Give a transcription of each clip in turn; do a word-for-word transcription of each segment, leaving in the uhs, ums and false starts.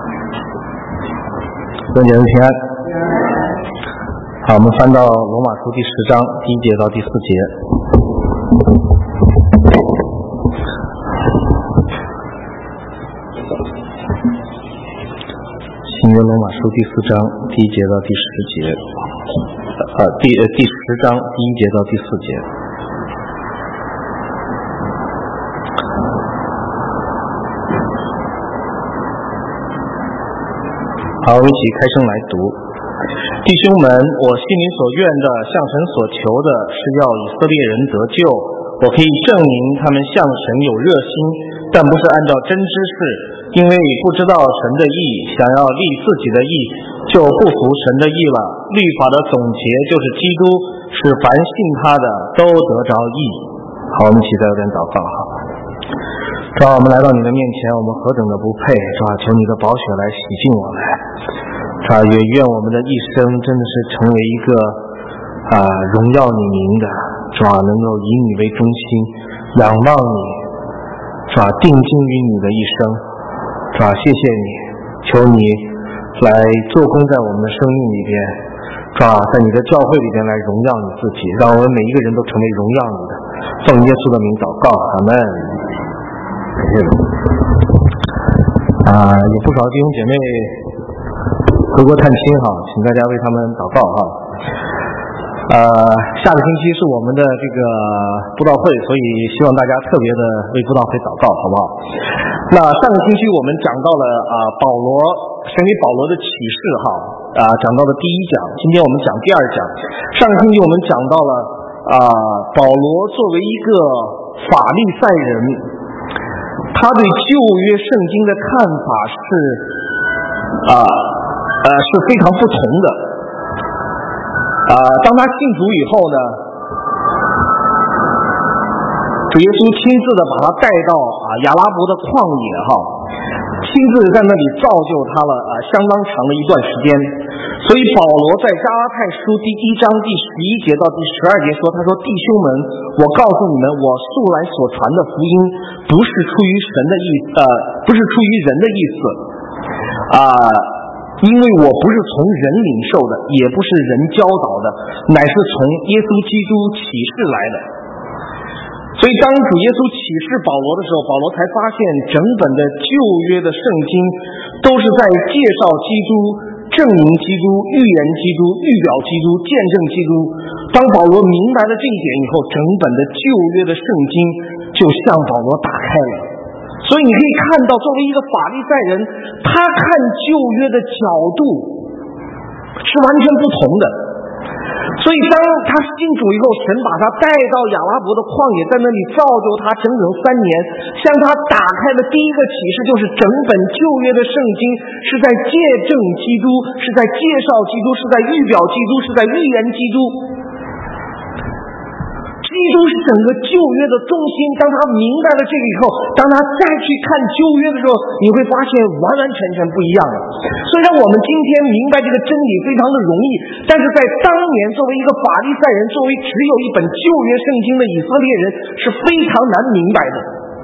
愿姐妹平安。好，我们翻到罗马书第十章第一节到第四节。新约罗马书第四章第一节到第十节，呃，第呃第十章第一节到第四节。好，我们一起开声来读。弟兄们，我心里所愿的，向神所求的，是要以色列人得救。我可以证明他们向神有热心，但不是按照真知识，因为不知道神的意，想要立自己的意，就不服神的意了。律法的总结就是基督，使凡信他的都得着义。好，我们一起在这边祷告哈。主啊，我们来到你的面前，我们何等的不配！主啊，求你的宝血来洗净我们。主啊，也愿我们的一生真的是成为一个啊荣耀你名的。主啊，能够以你为中心，仰望你。主啊，定睛于你的一生。主啊，谢谢你，求你来做工在我们的生命里边。主啊，在你的教会里边来荣耀你自己，让我们每一个人都成为荣耀你的。奉耶稣的名祷告，阿们。啊，有不少弟兄姐妹回国探亲哈，请大家为他们祷告哈。呃，下个星期是我们的这个布道会，所以希望大家特别的为布道会祷告，好不好？那上个星期我们讲到了啊，保罗神给保罗的启示哈，啊，讲到了第一讲，今天我们讲第二讲。上个星期我们讲到了啊，保罗作为一个法利赛人，他对旧约圣经的看法是啊呃是非常不同的。啊，当他信主以后呢，主耶稣亲自的把他带到啊亚拉伯的旷野哈，亲自在那里造就他了啊相当长的一段时间。所以保罗在加拉太书第一章第十一节到第十二节说，他说：弟兄们，我告诉你们，我素来所传的福音不是出于神的意思，呃，不是出于人的意思，啊、呃，因为我不是从人领受的，也不是人教导的，乃是从耶稣基督启示来的。所以当主耶稣启示保罗的时候，保罗才发现整本的旧约的圣经都是在介绍基督，证明基督，预言基督，预表基督，见证基督。当保罗明白了这一点以后，整本的旧约的圣经就向保罗打开了。所以你可以看到，作为一个法利赛人，他看旧约的角度是完全不同的。所以当他信主以后，神把他带到亚拉伯的旷野，在那里造就他整整三年，向他打开的第一个启示就是整本旧约的圣经是在见证基督，是在介绍基督，是在预表基督，是在预言基督。基督是整个旧约的中心。当他明白了这个以后，当他再去看旧约的时候，你会发现完完全全不一样了。虽然我们今天明白这个真理非常的容易，但是在当年作为一个法利赛人，作为只有一本旧约圣经的以色列人，是非常难明白的。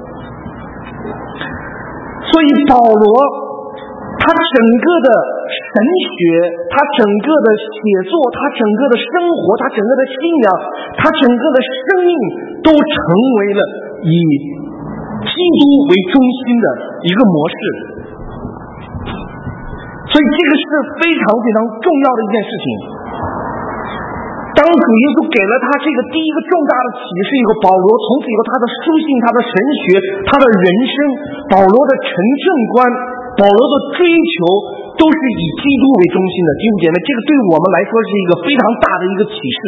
所以保罗他整个的神学，他整个的写作，他整个的生活，他整个的信仰，他整个的生命都成为了以基督为中心的一个模式。所以这个是非常非常重要的一件事情。当主耶稣给了他这个第一个重大的启示以后，保罗从此以后他的书信，他的神学，他的人生，保罗的成圣观，保罗的追求都是以基督为中心的。弟兄姐妹，这个对我们来说是一个非常大的一个启示。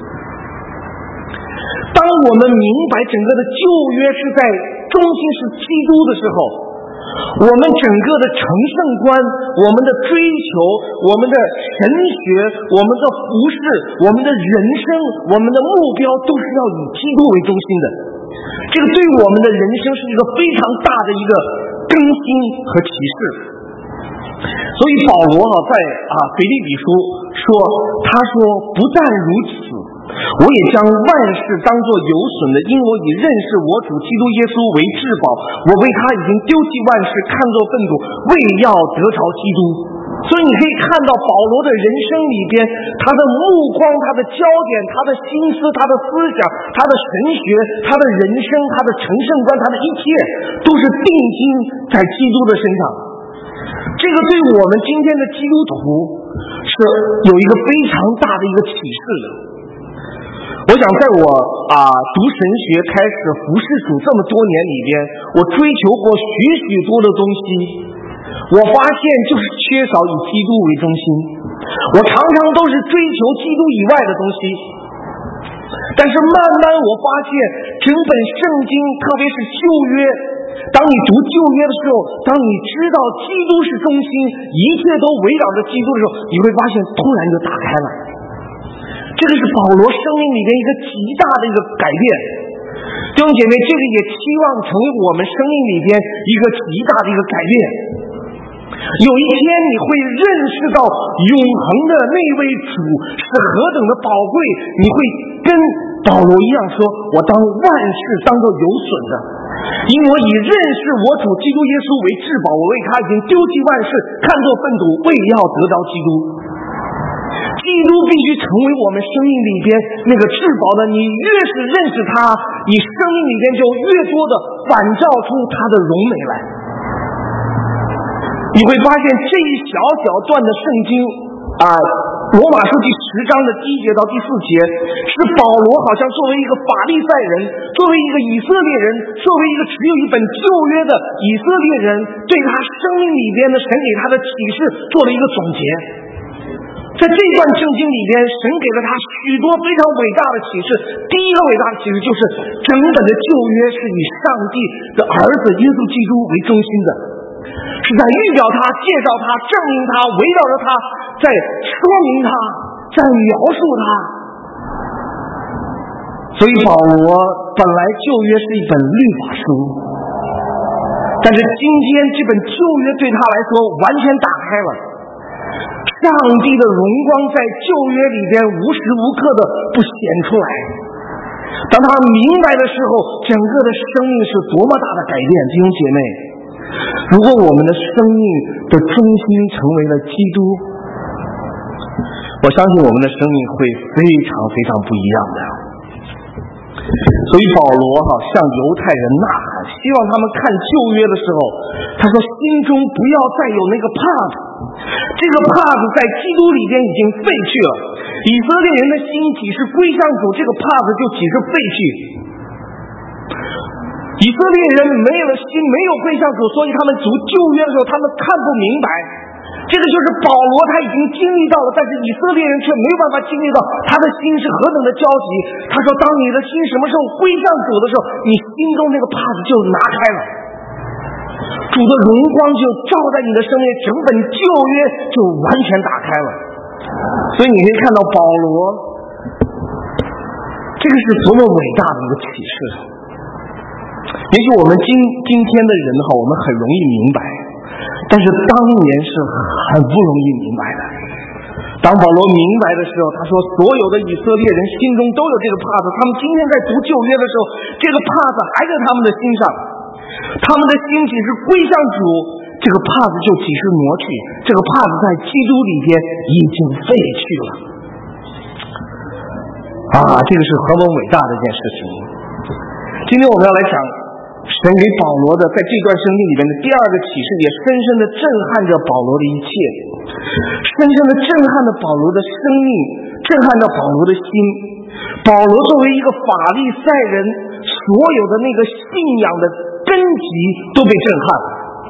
当我们明白整个的旧约是在中心是基督的时候，我们整个的成圣观，我们的追求，我们的神学，我们的服事，我们的人生，我们的目标都是要以基督为中心的。这个对我们的人生是一个非常大的一个更新和启示。所以保罗啊，在啊腓立比书说，他说不但如此， 我也将万事当作有损的，因我以认识我主基督耶稣为至宝。我为他已经丢弃万事，看作粪土，为要得着基督。所以你可以看到保罗的人生里边，他的目光、他的焦点、他的心思、他的思想、他的神学、他的人生、他的成圣观，他的一切都是定睛在基督的身上。这个对我们今天的基督徒是有一个非常大的一个启示的。我想在我啊读神学开始服侍主这么多年里边，我追求过许许多的东西，我发现就是缺少以基督为中心。我常常都是追求基督以外的东西，但是慢慢我发现整本圣经，特别是旧约，当你读旧约的时候，当你知道基督是中心，一切都围绕着基督的时候，你会发现突然就打开了。这个是保罗生命里面一个极大的一个改变。弟兄姐妹，这个也期望成为我们生命里边一个极大的一个改变。有一天你会认识到永恒的那位主是何等的宝贵，你会跟保罗一样说，我当万事当作有损的，因我以认识我主基督耶稣为至宝，我为他已经丢弃万事，看作粪土，为要得着基督。基督必须成为我们生命里边那个至宝的，你越是认识他，你生命里边就越多的反照出他的荣美来。你会发现这一小小段的圣经啊，罗马书第十章的第一节到第四节，是保罗好像作为一个法利赛人，作为一个以色列人，作为一个只有一本旧约的以色列人，对他生命里边的神给他的启示做了一个总结。在这段圣经里边，神给了他许多非常伟大的启示。第一个伟大的启示就是整本的旧约是以上帝的儿子耶稣基督为中心的，是在预表他、介绍他、证明他、围绕着他，在说明他，在描述他。所以保罗本来旧约是一本律法书，但是今天这本旧约对他来说完全打开了，上帝的荣光在旧约里边无时无刻的不显出来。当他明白的时候，整个的生命是多么大的改变。弟兄姐妹，如果我们的生命的中心成为了基督，我相信我们的生命会非常非常不一样的。所以保罗哈向犹太人呐喊，希望他们看旧约的时候，他说心中不要再有那个帕子，这个帕子在基督里边已经废去了。以色列人的心几时归向主，这个帕子就几时废去。以色列人没有了心，没有归向主，所以他们读旧约的时候，他们看不明白。这个就是保罗他已经经历到了，但是以色列人却没有办法经历到他的心是何等的焦急。他说当你的心什么时候归向主的时候，你心中那个帕子就拿开了，主的荣光就照在你的生命，整本旧约就完全打开了。所以你可以看到保罗这个是多么伟大的一个启示。也许我们今今天的人哈，我们很容易明白，但是当年是很不容易明白的。当保罗明白的时候，他说所有的以色列人心中都有这个帕子，他们今天在读旧约的时候，这个帕子还在他们的心上，他们的心几时归向主，这个帕子就几时挪去，这个帕子在基督里边已经废去了。啊，这个是何等伟大的一件事情。今天我们要来讲神给保罗的在这段圣经里面的第二个启示，也深深的震撼着保罗的一切，深深的震撼着保罗的生命，震撼着保罗的心。保罗作为一个法利赛人，所有的那个信仰的根基都被震撼了，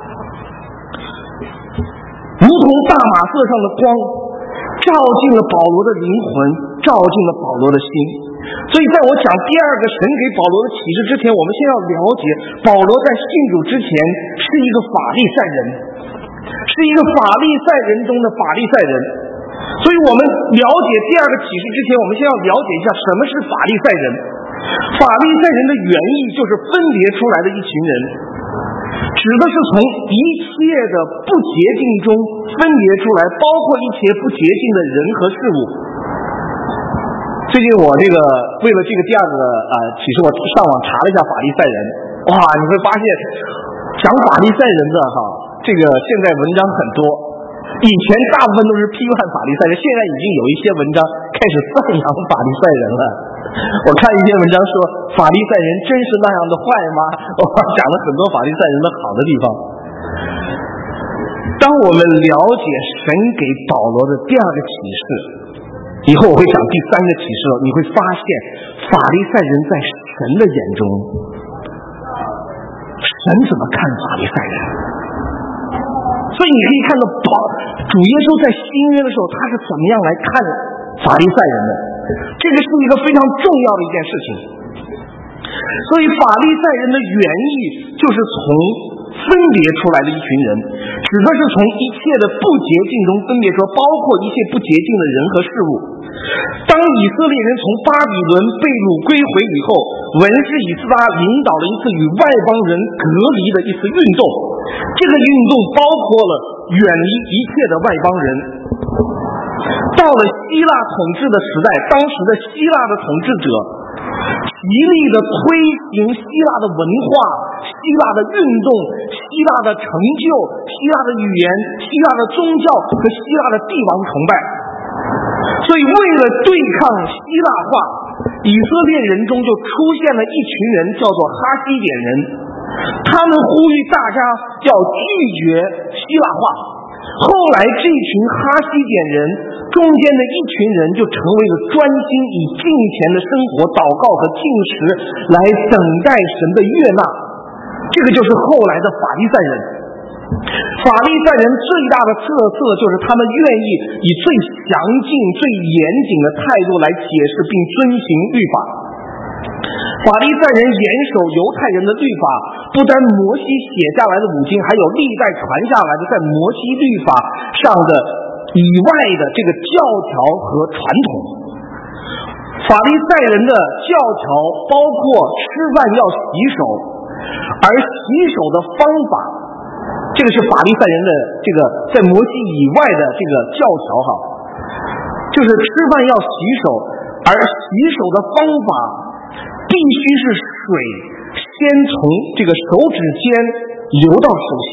如同大马色上的光，照进了保罗的灵魂，照进了保罗的心。所以在我讲第二个神给保罗的启示之前，我们先要了解保罗在信主之前是一个法利赛人，是一个法利赛人中的法利赛人。所以我们了解第二个启示之前，我们先要了解一下什么是法利赛人。法利赛人的原意就是分别出来的一群人，指的是从一切的不洁净中分别出来，包括一切不洁净的人和事物。所以最近我这个为了这个第二个呃启示，我上网查了一下法利赛人，哇，你会发现讲法利赛人的哈，这个现在文章很多，以前大部分都是批判法利赛人，现在已经有一些文章开始赞扬法利赛人了。我看一篇文章说法利赛人真是那样的坏吗？我讲了很多法利赛人的好的地方。当我们了解神给保罗的第二个启示以后，我会讲第三个启示了，你会发现法利赛人在神的眼中，神怎么看法利赛人。所以你可以看到保主耶稣在新约的时候，他是怎么样来看法利赛人的，这个是一个非常重要的一件事情。所以法利赛人的原意就是从分别出来的一群人，指的是从一切的不洁净中分别出，包括一切不洁净的人和事物。当以色列人从巴比伦被掳归回以后，文士以斯拉领导了一次与外邦人隔离的一次运动，这个运动包括了远离一切的外邦人。到了希腊统治的时代，当时的希腊的统治者极力的推行希腊的文化、希腊的运动、希腊的成就、希腊的语言、希腊的宗教和希腊的帝王崇拜。所以为了对抗希腊化，以色列人中就出现了一群人，叫做哈西点人，他们呼吁大家要拒绝希腊化。后来这群哈西点人中间的一群人就成为了专心以敬虔的生活、祷告和禁食来等待神的悦纳，这个就是后来的法利赛人。法利赛人最大的特色就是他们愿意以最详尽、最严谨的态度来解释并遵行律法。法利赛人严守犹太人的律法，不单摩西写下来的五经，还有历代传下来的在摩西律法上的以外的这个教条和传统。法利赛人的教条包括吃饭要洗手，而洗手的方法，这个是法利赛人的这个在摩西以外的这个教条哈，就是吃饭要洗手，而洗手的方法必须是水先从这个手指尖流到手心，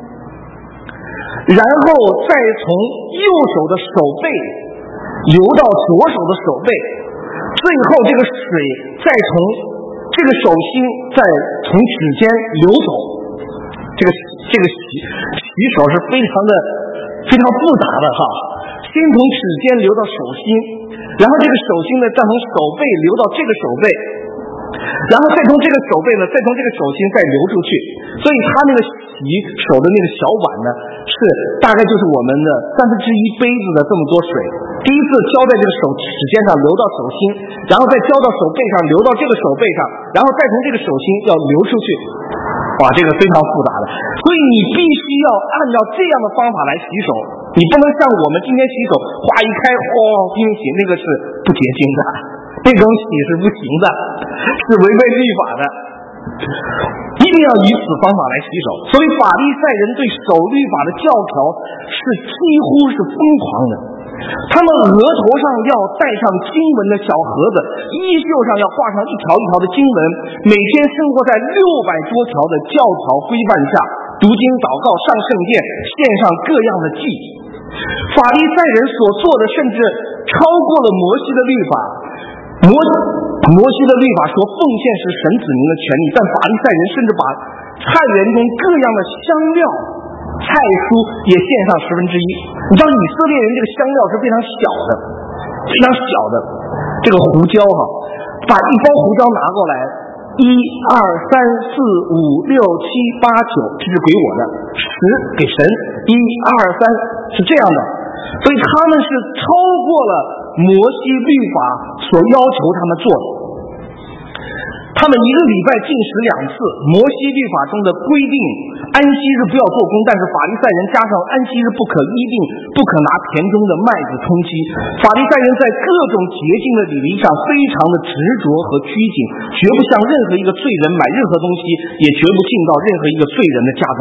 然后再从右手的手背流到左手的手背，最后这个水再从这个手心再从指尖流走。这个这个洗洗手是非常的非常复杂的哈，先从指尖流到手心，然后这个手心呢再从手背流到这个手背，然后再从这个手背呢再从这个手心再流出去。所以他那个洗手的那个小碗呢，是大概就是我们的三分之一杯子的这么多水，第一次浇在这个手指尖上流到手心，然后再浇到手背上流到这个手背上，然后再从这个手心要流出去。哇，这个非常复杂的，所以你必须要按照这样的方法来洗手，你不能像我们今天洗手，哗一开，哗进行洗，那个是不洁净的，那种洗是不行的，是违背律法的，一定要以此方法来洗手。所以法利赛人对守律法的教条是几乎是疯狂的，他们额头上要戴上经文的小盒子，衣袖上要画上一条一条的经文，每天生活在六百多条的教条规范下，读经祷告上圣殿，献上各样的祭。法利赛人所做的甚至超过了摩西的律法，摩摩西的律法说奉献是神子民的权利，但法利赛人甚至把菜园中各样的香料菜蔬也献上十分之一。你知道以色列人这个香料是非常小的，非常小的，这个胡椒哈，把一包胡椒拿过来，一二三四五六七八九，这是给我的，十给神，一二三是这样的。所以他们是超过了摩西律法所要求他们做的。他们一个礼拜禁食两次，摩西律法中的规定安息日不要做工，但是法利赛人加上安息日不可依定，不可拿田中的麦子充饥。法利赛人在各种洁净的礼仪上非常的执着和拘谨，绝不向任何一个罪人买任何东西，也绝不进到任何一个罪人的家中。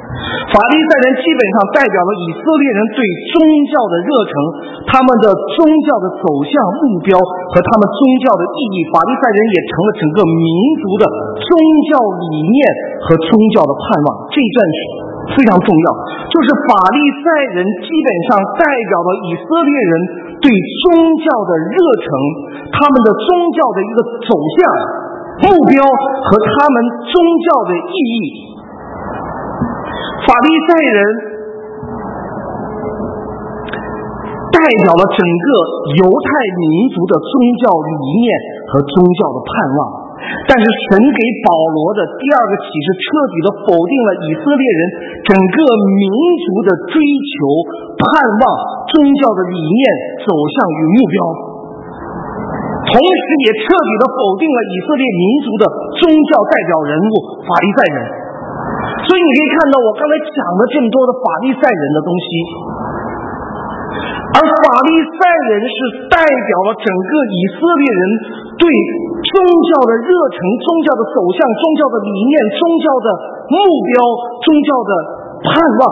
法利赛人基本上代表了以色列人对宗教的热忱，他们的宗教的走向目标和他们宗教的意义。法利赛人也成了整个民族的宗教理念和宗教的盼望。这一段非常重要，就是法利赛人基本上代表了以色列人对宗教的热忱，他们的宗教的一个走向目标和他们宗教的意义。法利赛人代表了整个犹太民族的宗教理念和宗教的盼望，但是神给保罗的第二个启示彻底的否定了以色列人整个民族的追求、盼望、宗教的理念、走向与目标，同时也彻底的否定了以色列民族的宗教代表人物法利赛人。所以你可以看到我刚才讲了这么多的法利赛人的东西，而法利赛人是代表了整个以色列人对宗教的热忱、宗教的走向、宗教的理念、宗教的目标、宗教的盼望。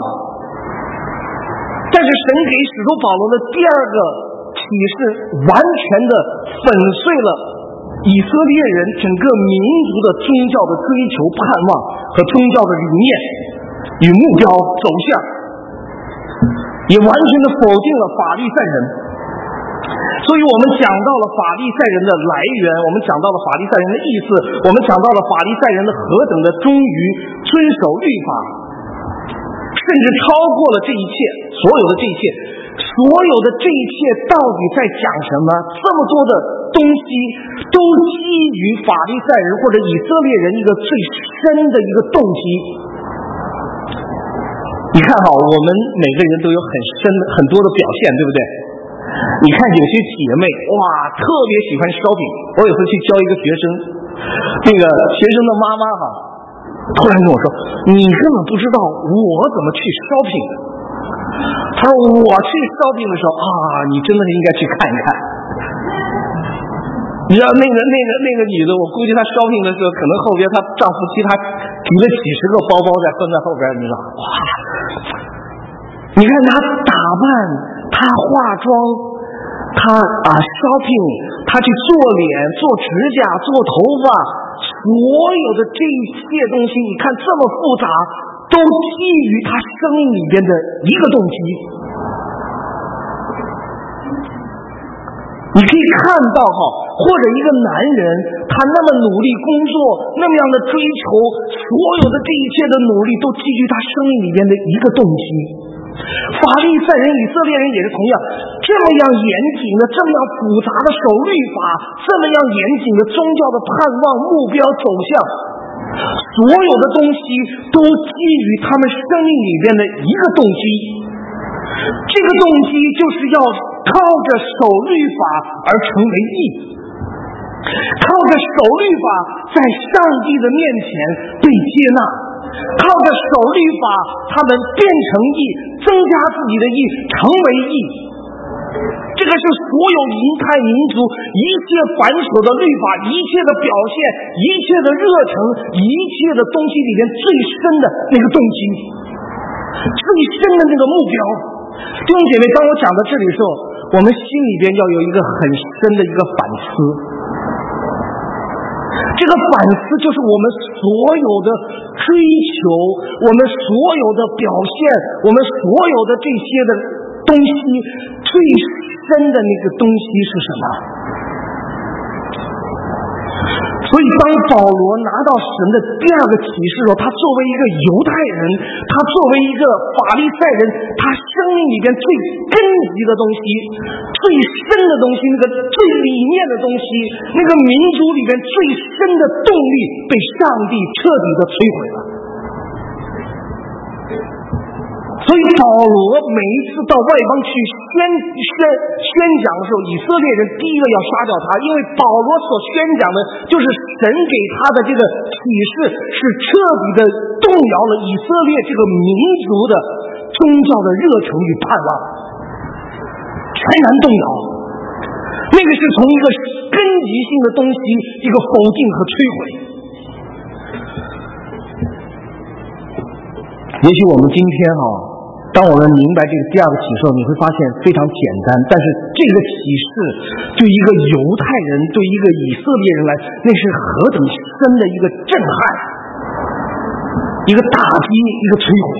但是神给使徒保罗的第二个启示完全的粉碎了以色列人整个民族的宗教的追求、盼望和宗教的理念与目标走向，也完全的否定了法利赛人。所以我们讲到了法利赛人的来源，我们讲到了法利赛人的意思，我们讲到了法利赛人的何等的忠于遵守律法，甚至超过了这一切，所有的这一切，所有的这一切到底在讲什么？这么多的东西都基于法利赛人或者以色列人一个最深的一个动机。你看哈，我们每个人都有很深的很多的表现，对不对？你看有些姐妹哇，特别喜欢 shopping。我有次去教一个学生，那个学生的妈妈哈，突然跟我说：“你根本不知道我怎么去 shopping。”他说：“我去 shopping 的时候啊，你真的应该去看一看。”你知道那个那个那个女的，我估计她 shopping 的时候，可能后边她丈夫其他提了几十个包包在跟在后边，你知道哇。你看她打扮，她化妆，她啊 shopping， 她去做脸、做指甲、做头发，所有的这一切东西，你看这么复杂，都基于她生命里边的一个动机。你可以看到哈，或者一个男人，他那么努力工作，那么样的追求，所有的这一切的努力，都基于他生命里边的一个动机。法利赛人、以色列人也是同样，这么样严谨的、这么样复杂的守律法，这么样严谨的宗教的盼望、目标走向，所有的东西都基于他们生命里边的一个动机。这个动机就是要靠着守律法而成为义，靠着守律法在上帝的面前被接纳，靠着守律法他们变成义，增加自己的义，成为义。这个是所有犹太民族一切繁琐的律法、一切的表现、一切的热忱、一切的东西里面最深的那个动机，最深的那个目标。弟兄姐妹，当我讲到这里的时候，我们心里边要有一个很深的一个反思。这个反思就是我们所有的追求，我们所有的表现，我们所有的这些的东西，最深的那个东西是什么？所以当保罗拿到神的第二个启示的时候，他作为一个犹太人，他作为一个法利赛人，他生命里边最根基的东西，最深的东西，那个最里面的东西，那个民族里边最深的动力被上帝彻底的摧毁了。所以保罗每一次到外邦去宣宣宣讲的时候，以色列人第一个要杀掉他，因为保罗所宣讲的就是神给他的这个启示，是彻底的动摇了以色列这个民族的宗教的热忱与盼望，全然动摇。那个是从一个根基性的东西一个否定和摧毁。 也许我们今天哈、啊，当我们明白这个第二个启示后，你会发现非常简单，但是这个启示对一个犹太人，对一个以色列人来，那是何等深的一个震撼，一个打击，一个摧毁。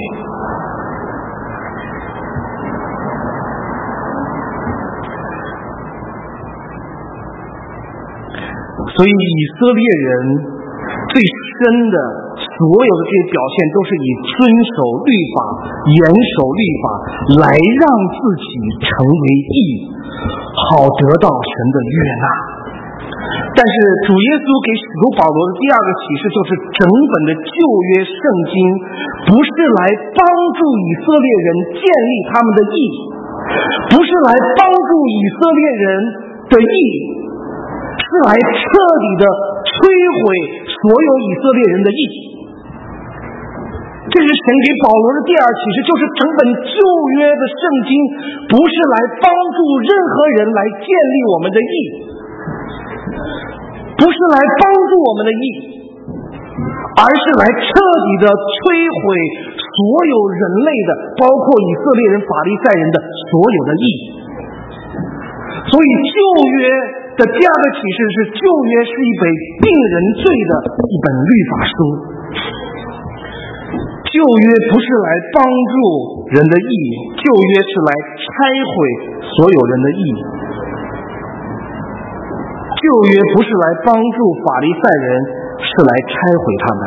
所以以色列人最深的所有的这些表现，都是以遵守律法、严守律法来让自己成为义，好得到神的悦纳。但是主耶稣给使徒保罗的第二个启示，就是整本的旧约圣经不是来帮助以色列人建立他们的义，不是来帮助以色列人的义，是来彻底的摧毁所有以色列人的义。这是神给保罗的第二启示，就是整本旧约的圣经不是来帮助任何人来建立我们的义，不是来帮助我们的义，而是来彻底的摧毁所有人类的，包括以色列人、法利赛人的所有的义。所以旧约的第二个启示是，旧约是一本定人罪的一本律法书。旧约不是来帮助人的义，旧约是来拆毁所有人的义。旧约不是来帮助法利赛人，是来拆毁他们。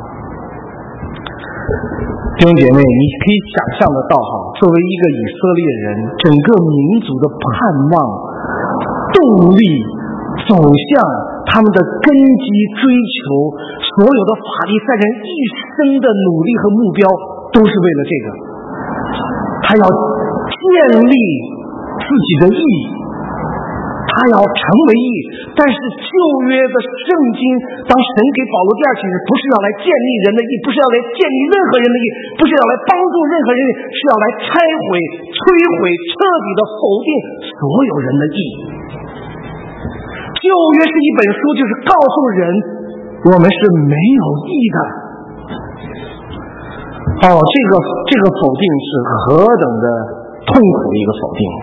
弟兄姐妹，你可以想象得到哈，作为一个以色列人，整个民族的盼望、动力、走向他们的根基、追求，所有的法利赛人一生的努力和目标，都是为了这个。他要建立自己的义，他要成为义。但是旧约的圣经，当神给保罗第二启示，不是要来建立人的义，不是要来建立任何人的义，不是要来帮助任何人的义，是要来拆毁、摧毁、彻底的否定所有人的义。旧约是一本书，就是告诉人我们是没有义的。哦，这个这个否定是何等的痛苦的一个否定。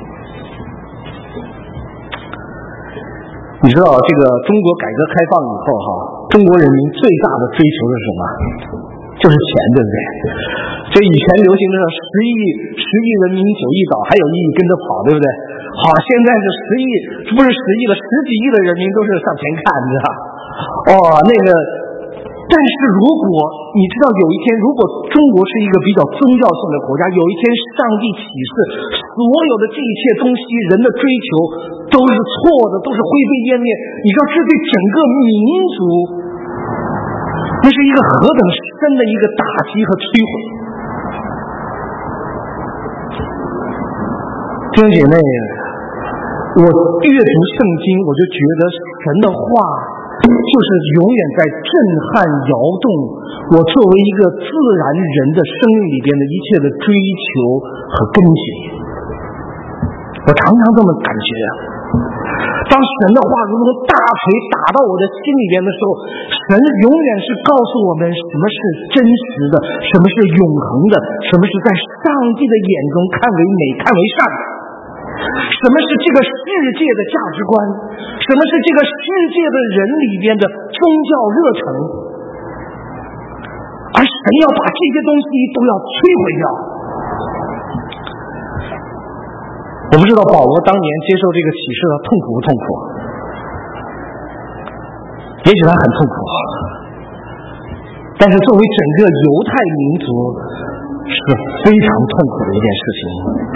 你知道这个中国改革开放以后哈，中国人民最大的追求是什么？就是钱，对不对？所以以前流行的十亿十亿人民九亿岛，还有一亿跟着跑，对不对？好，现在是十亿，不是十亿了，十几亿的人民都是向前看，你知道？哦，那个，但是如果你知道有一天，如果中国是一个比较宗教性的国家，有一天上帝启示所有的这一切东西，人的追求都是错的，都是灰飞烟灭，你知道这对整个民族，那是一个何等深的一个打击和摧毁。弟兄姐妹，我阅读圣经，我就觉得神的话就是永远在震撼摇动我作为一个自然人的生命里边的一切的追求和跟随。我常常这么感觉啊，当神的话如同大锤打到我的心里边的时候，神永远是告诉我们什么是真实的，什么是永恒的，什么是在上帝的眼中看为美、看为善的，什么是这个世界的价值观，什么是这个世界的人里边的宗教热忱，而神要把这些东西都要摧毁掉。我不知道保罗当年接受这个启示他痛苦不痛苦，也许他很痛苦，但是作为整个犹太民族是非常痛苦的一件事情。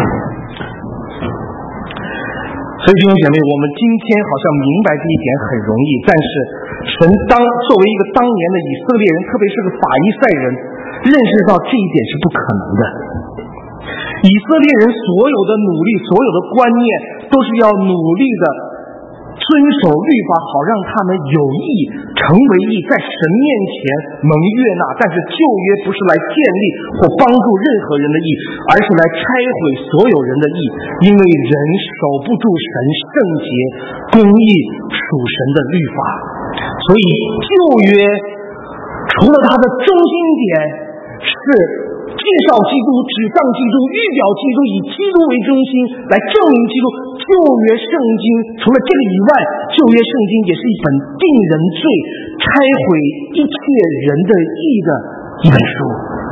所以弟兄姐妹，我们今天好像明白这一点很容易，但是神当作为一个当年的以色列人，特别是个法利赛人，认识到这一点是不可能的。以色列人所有的努力，所有的观念，都是要努力的遵守律法，好让他们有义，成为义，在神面前蒙悦纳。但是旧约不是来建立或帮助任何人的义，而是来拆毁所有人的义，因为人守不住神圣洁、公义、属神的律法。所以旧约除了它的中心点是介绍基督、指向基督、预表基督，以基督为中心来证明基督。旧约圣经除了这个以外，旧约圣经也是一本定人罪、拆毁一切人的义的一本书。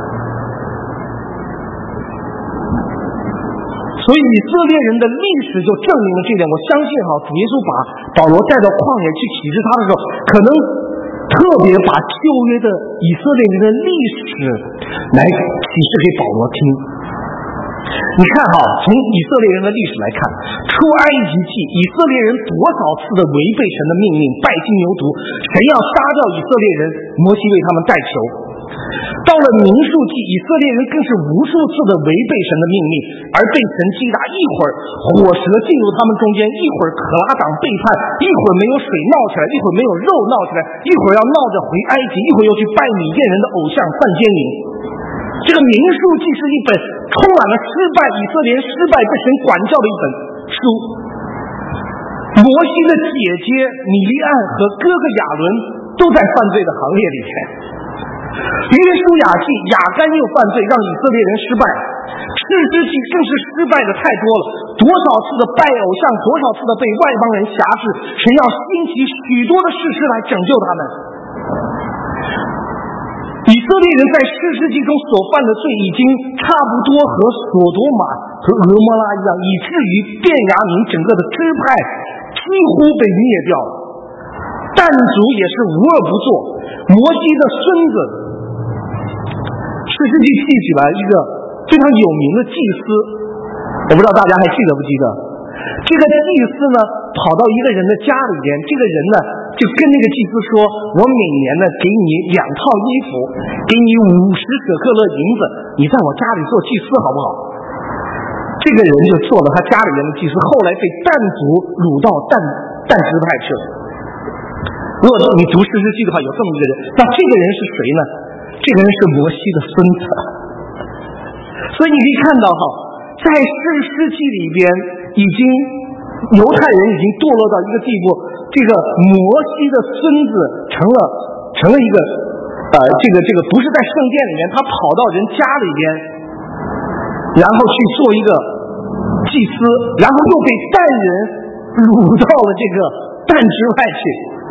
所以以色列人的历史就证明了这点。我相信哈，主耶稣把保罗带到旷野去启示他的时候，可能特别把旧约的以色列人的历史来启示给保罗听。你看哈，从以色列人的历史来看，出埃及记，以色列人多少次的违背神的命令，拜金牛犊，神要杀掉以色列人，摩西为他们代求。到了民数记，以色列人更是无数次的违背神的命令，而被神击打，一会儿火蛇进入他们中间，一会儿可拉党背叛，一会儿没有水闹起来，一会儿没有肉闹起来，一会儿要闹着回埃及，一会儿又去拜米甸人的偶像犯奸淫。这个民数记是一本充满了失败，以色列人失败被神管教的一本书。摩西的姐姐米利暗和哥哥亚伦都在犯罪的行列里面。约书亚记，亚干又犯罪，让以色列人失败。士师记更是失败的太多了，多少次的拜偶像，多少次的被外邦人辖制，神要兴起许多的士师来拯救他们。以色列人在士师记中所犯的罪已经差不多和索多玛和俄摩拉一样，以至于便雅悯整个的支派几乎被灭掉了。但族也是无恶不作。摩西的孙子，士师记记起来一个非常有名的祭司，我不知道大家还记得不记得？这个祭司呢，跑到一个人的家里边，这个人呢就跟那个祭司说：“我每年呢给你两套衣服，给你五十舍克勒银子，你在我家里做祭司好不好？”这个人就做了他家里面的祭司，后来被但族掳到但但支派去了。如果你读士师记的话，有这么一个人，那这个人是谁呢？这个人是摩西的孙子。所以你可以看到哈，在士师记里边，已经犹太人已经堕落到一个地步，这个摩西的孙子成了成了一个呃，这个这个不是在圣殿里面，他跑到人家里边，然后去做一个祭司，然后又被但人掳到了这个但支派去。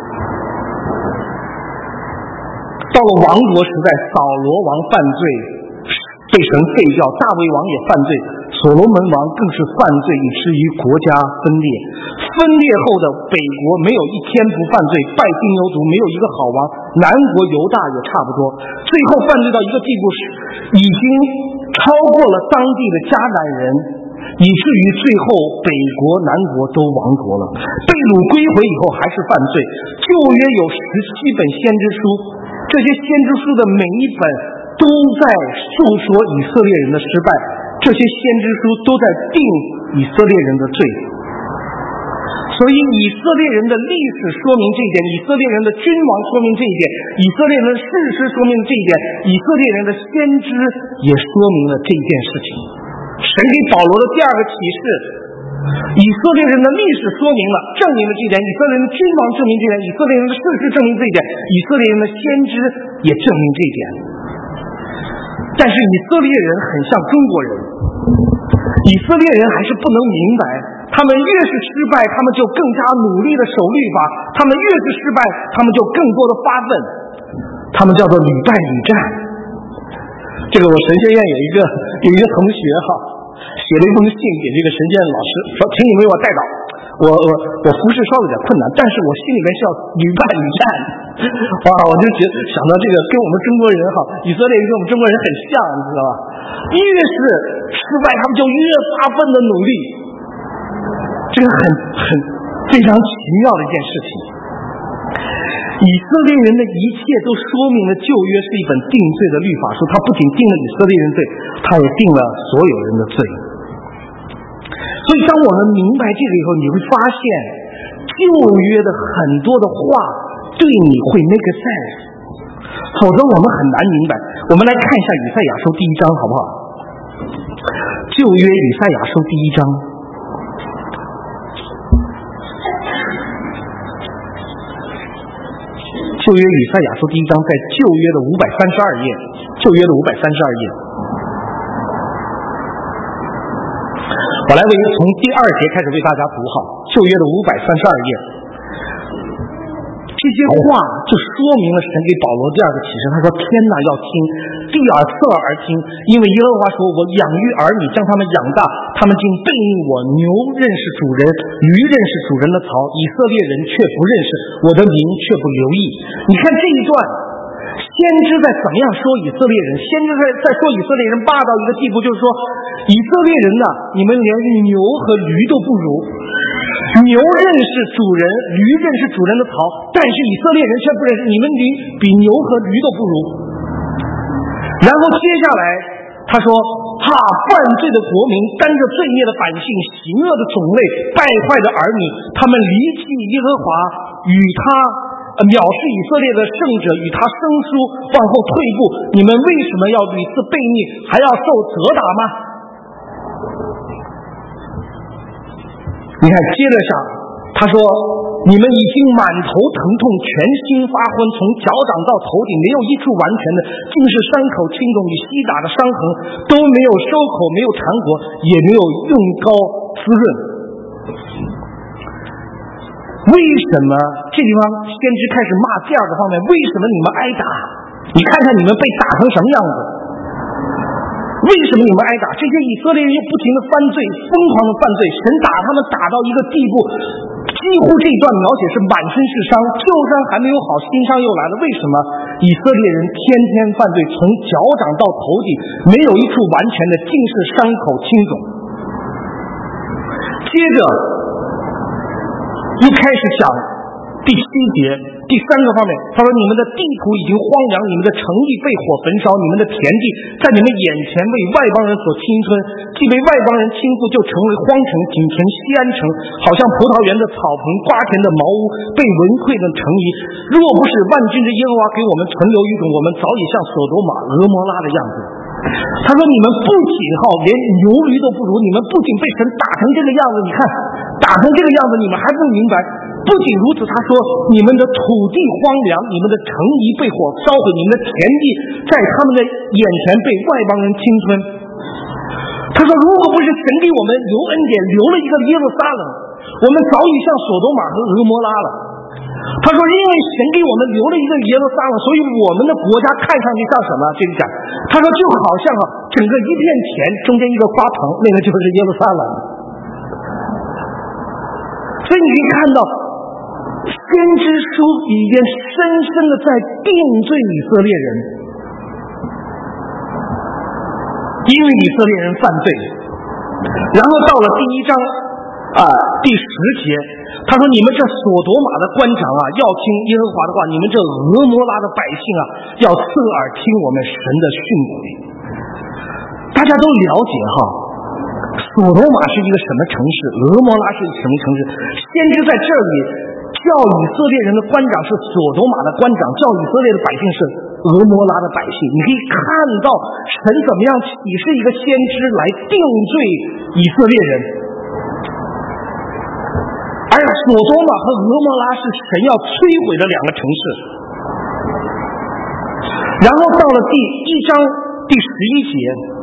到了王国时代，扫罗王犯罪被神废掉，大卫王也犯罪，所罗门王更是犯罪，以至于国家分裂。分裂后的北国没有一天不犯罪，拜金牛犊没有一个好王，南国犹大也差不多，最后犯罪到一个地步，已经超过了当地的迦南人，以至于最后北国南国都亡国了。被掳归回以后还是犯罪。旧约有十七本先知书，这些先知书的每一本都在诉说以色列人的失败，这些先知书都在定以色列人的罪。所以以色列人的历史说明这一点，以色列人的君王说明这一点，以色列人的士师说明这一点，以色列人的先知也说明了这件事情。神给保罗的第二个启示，以色列人的历史说明了，证明了这一点，以色列人的君王证明这一点，以色列人的士师证明这一点，以色列人的先知也证明这一点。但是以色列人很像中国人，以色列人还是不能明白，他们越是失败，他们就更加努力的守律法，他们越是失败，他们就更多的发愤，他们叫做屡败屡战。这个我神学院有一个有一个同学哈，写了一封信给这个神学院老师，说请你为我代祷，我我我服侍稍有点困难，但是我心里面是要屡败屡战。哇，我就觉得想到这个跟我们中国人哈，以色列人跟我们中国人很像，你知道吧？越是失败，他们就越发奋的努力，这个很很非常奇妙的一件事情。以色列人的一切都说明了旧约是一本定罪的律法书，它不仅定了以色列人罪，它也定了所有人的罪。所以当我们明白这个以后，你会发现旧约的很多的话对你会 make sense， 否则我们很难明白。我们来看一下以赛亚书第一章好不好？旧约以赛亚书第一章，旧约以赛亚书第一章在旧约的五百三十二页，旧约的五百三十二页。 我来为从第二节开始为大家读好，旧约的五百三十二页。这些话就说明了神给保罗第二个启示，他说天哪要听，地耳侧耳听，因为耶和华说我养育儿女，将他们养大，他们竟背逆我。牛认识主人，驴认识主人的槽，以色列人却不认识，我的名却不留意。你看这一段，先知在怎么样说以色列人？先知在在说以色列人霸到一个地步，就是说以色列人呢，你们连牛和驴都不如。牛认识主人，驴认识主人的槽，但是以色列人却不认识，你们驴比牛和驴都不如。然后接下来他说，哈，犯罪的国民，担着罪孽的百姓，行恶的种类，败坏的儿女，他们离弃耶和华，与他呃藐视以色列的圣者，与他生疏，往后退步。你们为什么要屡次悖逆，还要受责打吗？你看，接着想，他说，你们已经满头疼痛，全身发昏，从脚掌到头顶没有一处完全的，尽是伤口青肿与西打的伤痕，都没有收口，没有缠裹，也没有用膏滋润。为什么这地方先知开始骂第二个方面？为什么你们挨打？你看看你们被打成什么样子？为什么你们挨打？这些以色列人又不停的犯罪，疯狂的犯罪，神打他们打到一个地步，几乎这一段描写是满身是伤，旧伤还没有好，新伤又来了。为什么以色列人天天犯罪，从脚掌到头顶没有一处完全的，尽是伤口青肿？接着又开始讲第七节第三个方面，他说你们的地图已经荒凉，你们的城邑被火焚烧，你们的田地在你们眼前为外邦人所侵吞，既被外邦人侵覆，就成为荒城，仅存西安城，好像葡萄园的草棚，瓜田的茅屋，被蚊脍的城邑。若不是万军之耶和华给我们存留一种，我们早已像所多玛、俄摩拉的样子。他说你们不仅哈连牛驴都不如，你们不仅被神打成这个样子，你看打成这个样子，你们还不明白。不仅如此，他说你们的土地荒凉，你们的城邑被火烧毁，你们的田地在他们的眼前被外邦人侵吞。他说如果不是神给我们留恩典，留了一个耶路撒冷，我们早已像所多玛和俄摩拉了。他说因为神给我们留了一个耶路撒冷，所以我们的国家看上去像什么？这里讲，他说就好像啊整个一片田中间一个花棚，那个就是耶路撒冷。所以你可以看到先知书里边深深的在定罪以色列人，因为以色列人犯罪。然后到了第一章啊第十节，他说你们这所多玛的官长啊，要听耶和华的话，你们这俄摩拉的百姓啊，要侧耳听我们神的训诲。大家都了解哈，所多玛是一个什么城市，俄摩拉是什么城市？先知在这里叫以色列人的官长是所多玛的官长，叫以色列的百姓是俄摩拉的百姓。你可以看到神怎么样启示一个先知来定罪以色列人，而所多玛和俄摩拉是神要摧毁的两个城市。然后到了第一章第十一节，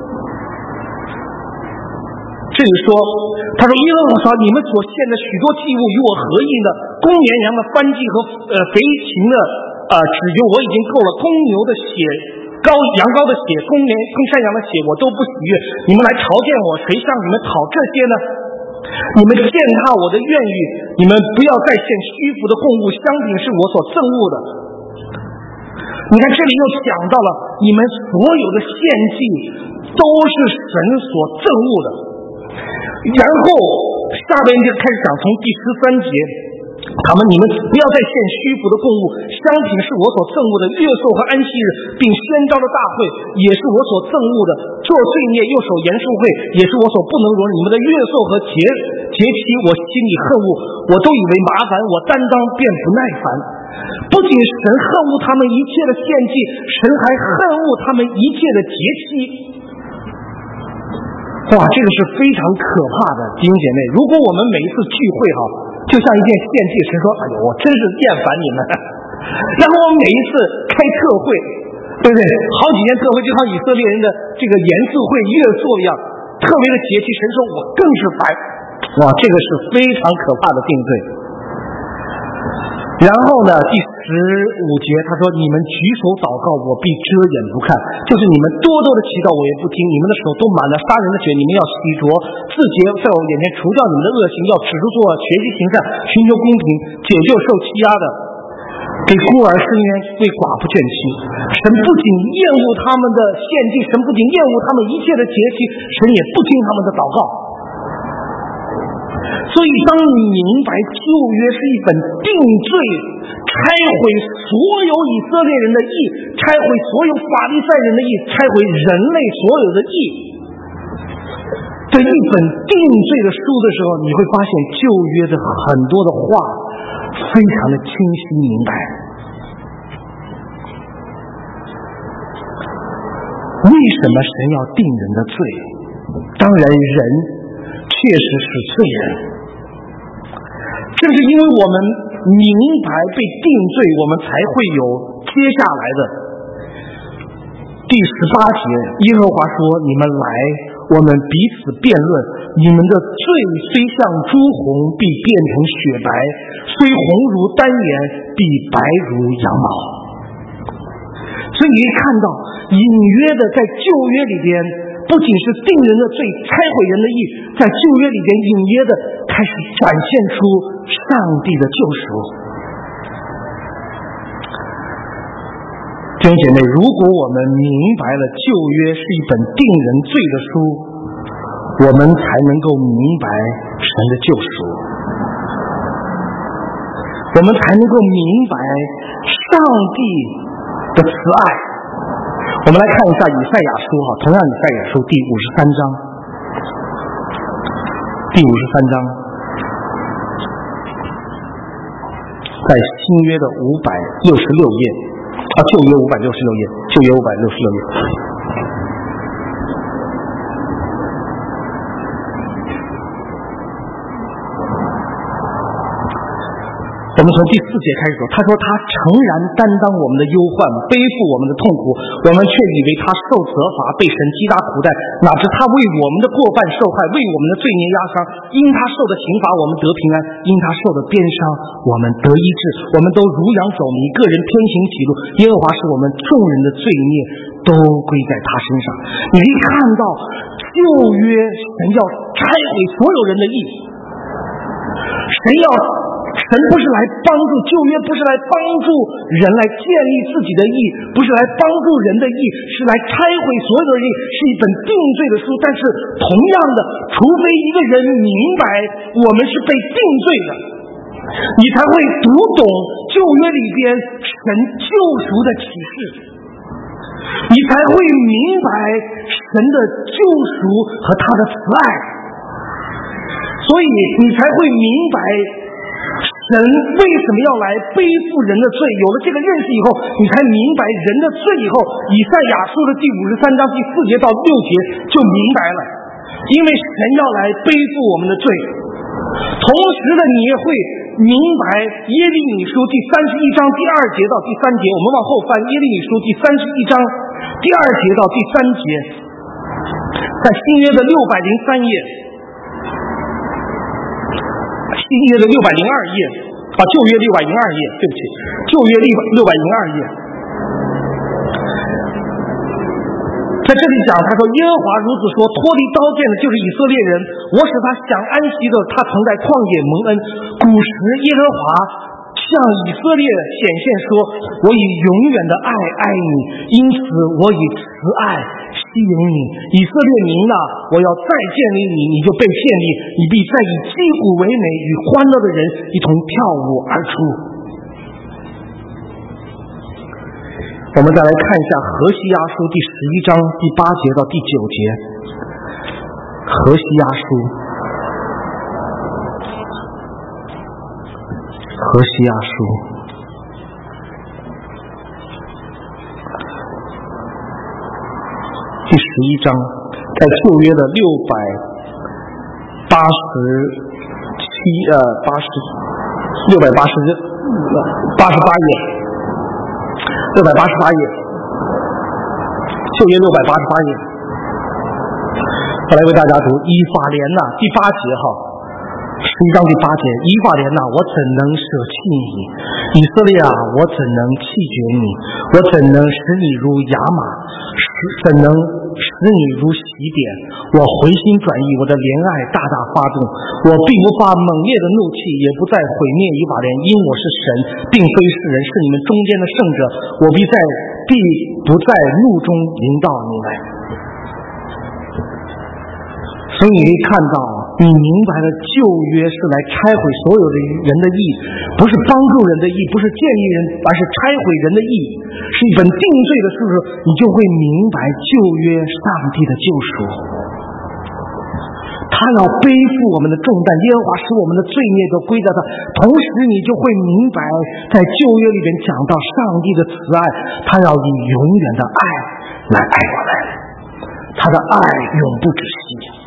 这里说，他说耶和华说，你们所献的许多祭物与我合意的，公绵羊的燔祭和呃肥禽的呃脂油我已经够了，公牛的血、羔羊羔的血、公绵公山羊的血我都不喜悦。你们来朝见我，谁向你们讨这些呢？你们践踏我的愿意，你们不要再献虚浮的供物，香品是我所憎恶的。你看这里又讲到了你们所有的献祭都是神所憎恶的。然后下边就开始讲，从第十三节，他们你们不要再献虚浮的供物，香品是我所憎恶的，月朔和安息日并宣召的大会也是我所憎恶的，做罪孽又守严肃会也是我所不能容忍。你们的月朔和节节期我心里恨恶，我都以为麻烦，我担当便不耐烦。不仅神恨恶他们一切的献祭，神还恨恶他们一切的节期。哇，这个是非常可怕的，弟兄姐妹。如果我们每一次聚会哈，就像一件献祭，神说：“哎呦，我真是厌烦你们。”然后我们每一次开特会，对不对？好几天特会，就像以色列人的这个严肃会、月朔一样。 特别的节期，神说我更是烦。哇，这个是非常可怕的定罪。然后呢，第十五节他说：“你们举手祷告，我必遮眼不看；就是你们多多的祈祷，我也不听。你们的手都满了杀人的血，你们要洗濯自洁，在我眼前除掉你们的恶行，要止住作恶，学习行善，寻求公平，解救受欺压的，给孤儿伸冤，为寡妇劝妻。神不仅厌恶他们的献祭，神不仅厌恶他们一切的节期，神也不听他们的祷告。”所以当你明白旧约是一本定罪、拆毁所有以色列人的义，拆毁所有法利赛人的义，拆毁人类所有的义的一本定罪的书的时候，你会发现旧约的很多的话非常的清晰明白。为什么神要定人的罪？当然人确实是罪人，正是因为我们明白被定罪，我们才会有接下来的第十八节。耶和华说：“你们来，我们彼此辩论。你们的罪虽像朱红，必变成雪白；虽红如丹颜，必白如羊毛。”所以你可以看到，隐约的在旧约里边，不仅是定人的罪、拆毁人的义，在旧约里边隐约的开始展现出上帝的救赎。弟兄姐妹，如果我们明白了旧约是一本定人罪的书，我们才能够明白神的救赎，我们才能够明白上帝的慈爱。我们来看一下以赛亚书哈，同样以赛亚书第五十三章，第五十三章，在新约的五百六十六页啊，旧约五百六十六页，旧约五百六十六页。我们从第四节开始说，他说他诚然担当我们的忧患，背负我们的痛苦，我们却以为他受责罚，被神击打苦待，哪知他为我们的过犯受害，为我们的罪孽压伤。因他受的刑罚，我们得平安；因他受的鞭伤，我们得医治。我们都如羊走迷，个人偏行己路。耶和华使我们众人的罪孽都归在他身上。你可以看到，旧约神要拆毁所有人的义，神要。神不是来帮助，旧约不是来帮助人来建立自己的义，不是来帮助人的义，是来拆毁所有的义，是一本定罪的书。但是同样的，除非一个人明白我们是被定罪的，你才会读懂旧约里边神救赎的启示，你才会明白神的救赎和他的慈爱，所以你才会明白神为什么要来背负人的罪。有了这个认识以后，你才明白人的罪以后，以赛亚书的第五十三章第四节到六节就明白了，因为神要来背负我们的罪。同时的，你也会明白耶利米书第三十一章第二节到第三节，我们往后翻耶利米书第三十一章第二节到第三节，在新约的六百零三页，新约的六百零二页啊，旧约六百零二页，对不起，旧约六百零二页。在这里讲，他说耶和华如此说，脱离刀剑的就是以色列人，我使他享安息的，他曾在旷野蒙恩。古时耶和华向以色列显现说，我以永远的爱爱你，因此我以慈爱吸引你。以色列民啊，我要再建立你，你就被建立，你必再以击鼓为美，与欢乐的人一同跳舞而出。我们再来看一下何西阿书第十一章第八节到第九节。何西阿书，何西阿书第十一章，在旧约的六百八十七呃八十六百八十八十八页。六百八十八页，旧约六百八十八页。 我来为大家读以法莲呐第八节哈，十一章第八节，以法莲呐，我怎能舍弃你？以色列啊，我怎能弃绝你？我怎能使你如亚玛？怎能使你如洗点？我回心转意，我的怜爱大大发动，我必不发猛烈的怒气，也不再毁灭以法莲，因我是神，并非是人，是你们中间的圣者，我必在必不在怒中临到你们。所以你可以看到，你明白了旧约是来拆毁所有的人的义，不是帮助人的义，不是建立人，而是拆毁人的义，是一本定罪的书，你就会明白旧约上帝的救赎。他要背负我们的重担，耶和华使我们的罪孽都归在他。同时你就会明白，在旧约里边讲到上帝的慈爱，他要以永远的爱来爱我们，他的爱永不止息。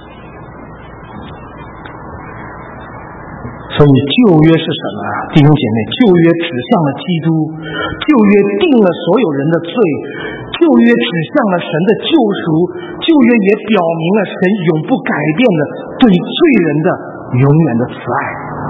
所以旧约是什么？弟兄姐妹，旧约指向了基督，旧约定了所有人的罪，旧约指向了神的救赎，旧约也表明了神永不改变的对罪人的永远的慈爱。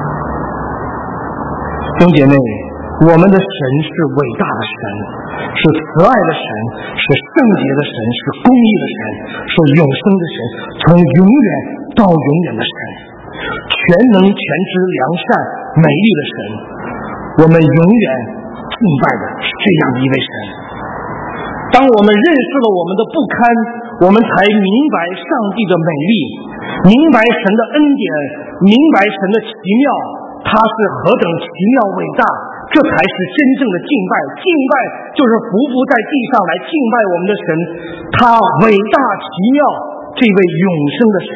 弟兄姐妹，我们的神是伟大的神，是慈爱的神，是圣洁的神，是公义的神，是永生的神，从永远到永远的神，全能全知良善美丽的神，我们永远敬拜的是这样一位神。当我们认识了我们的不堪，我们才明白上帝的美丽，明白神的恩典，明白神的奇妙，他是何等奇妙伟大，这才是真正的敬拜。敬拜就是匍匐在地上来敬拜我们的神，他伟大奇妙，这位永生的神。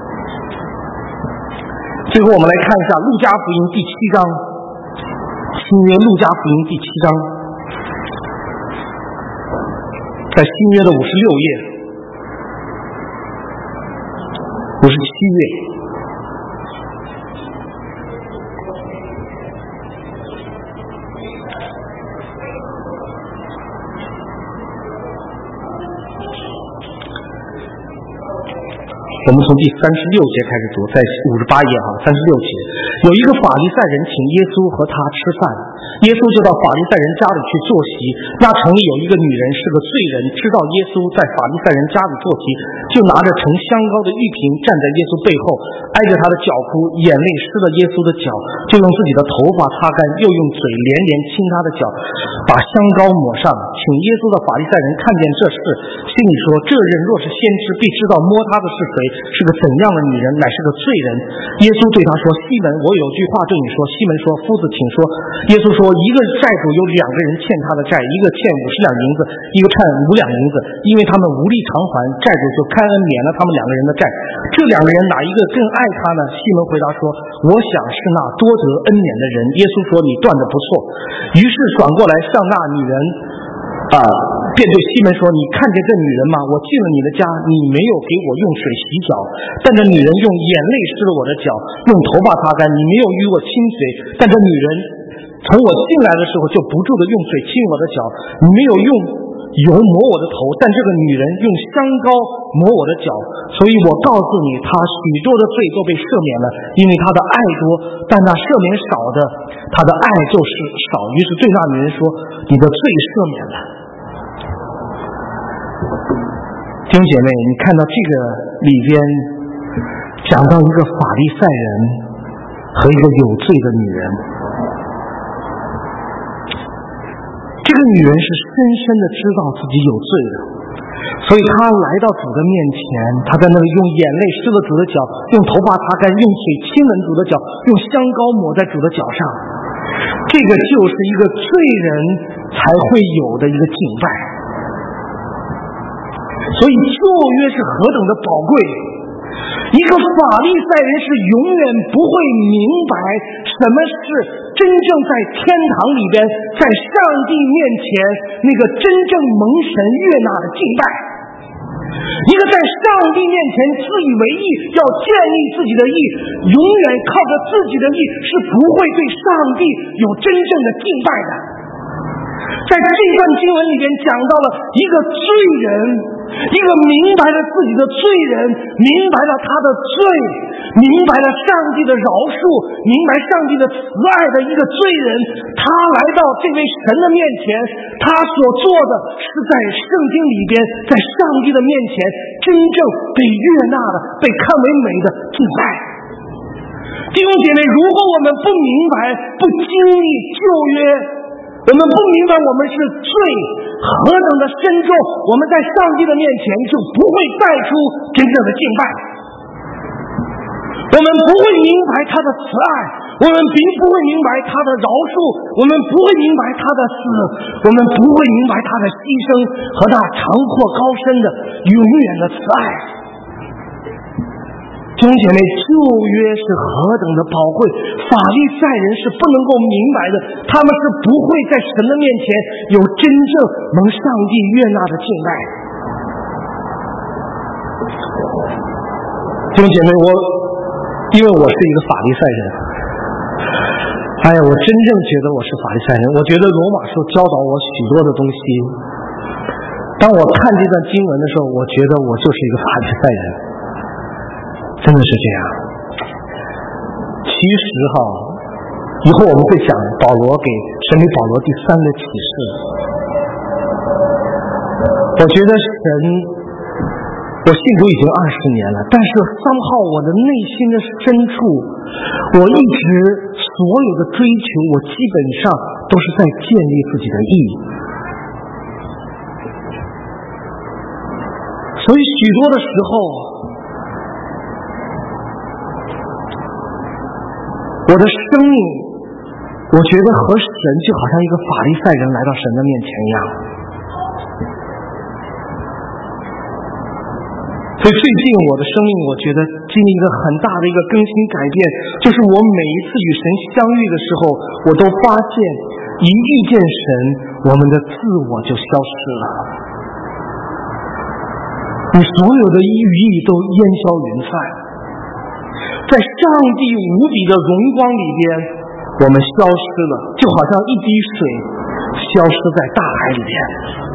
最后我们来看一下路加福音第七章，新约路加福音第七章，在新约的五十六页，五十七页。我们从第三十六节开始读，在五十八页哈，三十六节，有一个法利赛人请耶稣和他吃饭，耶稣就到法利赛人家里去坐席。那城里有一个女人是个罪人，知道耶稣在法利赛人家里坐席，就拿着盛香膏的玉瓶站在耶稣背后，挨着他的脚哭，眼泪湿了耶稣的脚，就用自己的头发擦干，又用嘴连连亲他的脚，把香膏抹上。请耶稣的法利赛人看见这事，心里说，这人若是先知，必知道摸他的是谁，是个怎样的女人，乃是个罪人。耶稣对他说，西门，我有句话对你说。西门说，夫子请说。耶稣说，一个债主有两个人欠他的债，一个欠五十两银子，一个欠五两银子，因为他们无力偿还，债主就开恩免了他们两个人的债。这两个人哪一个更爱他呢？西门回答说，我想是那多得恩免的人。耶稣说，你断得不错。于是转过来向那女人啊、呃，便对西门说，你看见这女人吗？我进了你的家，你没有给我用水洗脚，但这女人用眼泪湿了我的脚，用头发擦干，你没有与我亲嘴，但这女人从我进来的时候就不住的用水亲我的脚，你没有用油抹我的头，但这个女人用香膏抹我的脚，所以我告诉你，她许多的罪都被赦免了，因为她的爱多，但那赦免少的，她的爱就是少。于是对那女人说，你的罪赦免了。弟兄姐妹，你看到这个里边讲到一个法利赛人和一个有罪的女人，这个女人是深深的知道自己有罪的，所以她来到主的面前，她在那里用眼泪湿了主的脚，用头发擦干，用水亲吻主的脚，用香膏抹在主的脚上。这个就是一个罪人才会有的一个敬拜。所以旧约是何等的宝贵，一个法利赛人是永远不会明白什么是真正在天堂里边，在上帝面前那个真正蒙神悦纳的敬拜。一个在上帝面前自以为义，要建立自己的义，永远靠着自己的义是不会对上帝有真正的敬拜的。 在这段经文里边讲到了一个罪人，一个明白了自己的罪人，明白了他的罪，明白了上帝的饶恕，明白上帝的慈爱的一个罪人，他来到这位神的面前，他所做的是在圣经里边，在上帝的面前真正被悦纳的，被看为美的敬拜。弟兄姐妹，如果我们不明白，不经历旧约，我们不明白我们是罪何等的深重，我们在上帝的面前就不会带出真正的敬拜。我们不会明白他的慈爱，我们并不会明白他的饶恕，我们不会明白他的死，我们不会明白他的牺牲和那长阔高深的永远的慈爱。弟兄姐妹，旧约是何等的宝贵，法利赛人是不能够明白的，他们是不会在神的面前有真正蒙上帝悦纳的敬拜。弟兄姐妹，我因为我是一个法利赛人，哎呀，我真正觉得我是法利赛人。我觉得罗马书教导我许多的东西，当我看这段经文的时候，我觉得我就是一个法利赛人。真的是这样。其实哈，以后我们会讲保罗给神给保罗第三个启示。我觉得神，我信主已经二十年了，但是somehow我的内心的深处，我一直所有的追求，我基本上都是在建立自己的义。所以许多的时候，我的生命，我觉得和神就好像一个法利赛人来到神的面前一样。所以最近我的生命，我觉得经历一个很大的一个更新改变，就是我每一次与神相遇的时候，我都发现一遇见神，我们的自我就消失了，你所有的羽翼都烟消云散，在上帝无比的荣光里边，我们消失了，就好像一滴水消失在大海里边。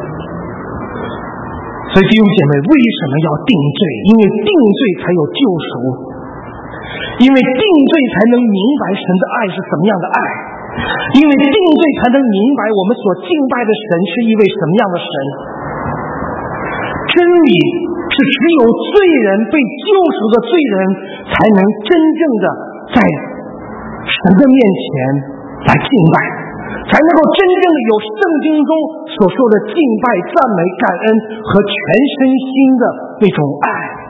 所以弟兄姐妹，为什么要定罪？因为定罪才有救赎，因为定罪才能明白神的爱是什么样的爱，因为定罪才能明白我们所敬拜的神是一位什么样的神。真理是只有罪人被救赎的罪人才能真正的在神的面前来敬拜，才能够真正的有圣经中所说的敬拜、赞美、感恩和全身心的那种爱。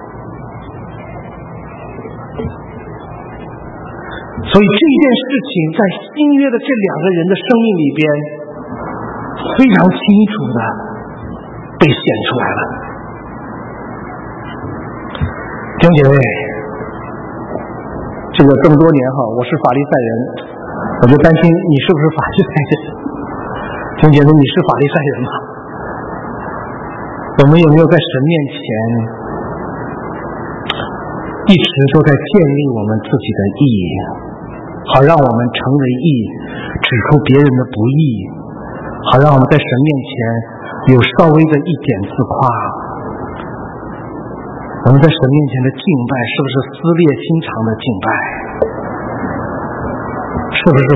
所以这件事情在新约的这两个人的生命里边非常清楚的被显出来了。弟兄姐妹，这个这么多年哈，我是法利赛人，我就担心你是不是法利赛人。弟兄姐妹，你是法利赛人吗？我们有没有在神面前一直都在建立我们自己的义，好让我们成为义，指出别人的不义，好让我们在神面前有稍微的一点自夸。我们在神面前的敬拜是不是撕裂心肠的敬拜？是不是